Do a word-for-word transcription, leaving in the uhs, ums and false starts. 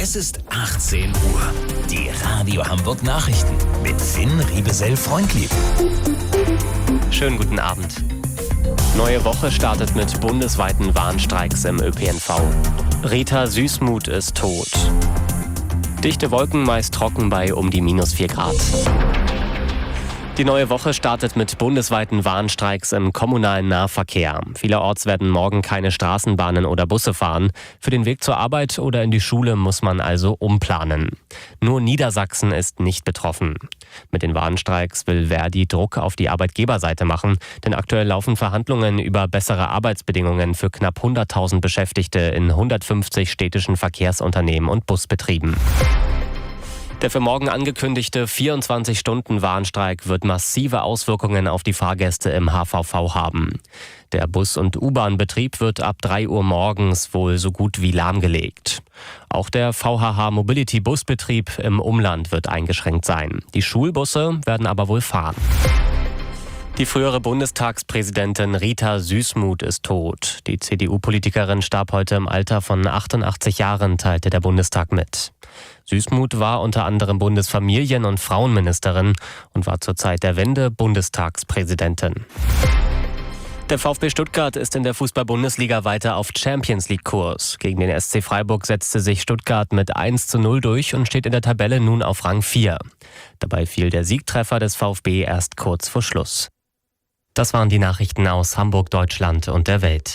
Es ist achtzehn Uhr. Die Radio Hamburg Nachrichten mit Finn Riebesell-Freundlieb. Schönen guten Abend. Neue Woche startet mit bundesweiten Warnstreiks im Ö P N V. Rita Süßmuth ist tot. Dichte Wolken, meist trocken bei um die minus vier Grad. Die neue Woche startet mit bundesweiten Warnstreiks im kommunalen Nahverkehr. Vielerorts werden morgen keine Straßenbahnen oder Busse fahren. Für den Weg zur Arbeit oder in die Schule muss man also umplanen. Nur Niedersachsen ist nicht betroffen. Mit den Warnstreiks will Verdi Druck auf die Arbeitgeberseite machen, denn aktuell laufen Verhandlungen über bessere Arbeitsbedingungen für knapp hunderttausend Beschäftigte in hundertfünfzig städtischen Verkehrsunternehmen und Busbetrieben. Der für morgen angekündigte vierundzwanzig-Stunden-Warnstreik wird massive Auswirkungen auf die Fahrgäste im H V V haben. Der Bus- und U-Bahn-Betrieb wird ab drei Uhr morgens wohl so gut wie lahmgelegt. Auch der V H H Mobility-Busbetrieb im Umland wird eingeschränkt sein. Die Schulbusse werden aber wohl fahren. Die frühere Bundestagspräsidentin Rita Süßmuth ist tot. Die C D U-Politikerin starb heute im Alter von achtundachtzig Jahren, teilte der Bundestag mit. Süßmuth war unter anderem Bundesfamilien- und Frauenministerin und war zur Zeit der Wende Bundestagspräsidentin. Der VfB Stuttgart ist in der Fußball-Bundesliga weiter auf Champions-League-Kurs. Gegen den S C Freiburg setzte sich Stuttgart mit eins zu null durch und steht in der Tabelle nun auf Rang vier. Dabei fiel der Siegtreffer des VfB erst kurz vor Schluss. Das waren die Nachrichten aus Hamburg, Deutschland und der Welt.